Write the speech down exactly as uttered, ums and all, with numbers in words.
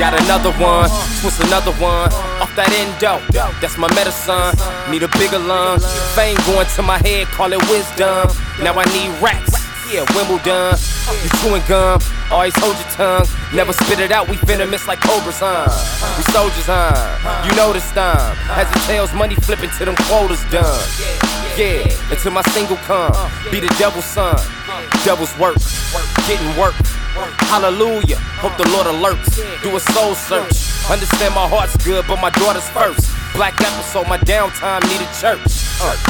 Got another one, twist another one. Off that endo, that's my medicine. Need a bigger lung. Fame going to my head, call it wisdom. Now I need racks, yeah, Wimbledon. You chewing gum, always hold your tongue. Never spit it out, we venomous like cobras, huh? We soldiers, huh? You know this time. As it tails, money flipping till them quotas done. Yeah, until my single come. Be the devil's son. Devil's work, getting work. Hallelujah, hope the Lord alerts. Do a soul search. Understand my heart's good, but my daughter's first. Black apple, so my downtime need a church. Uh.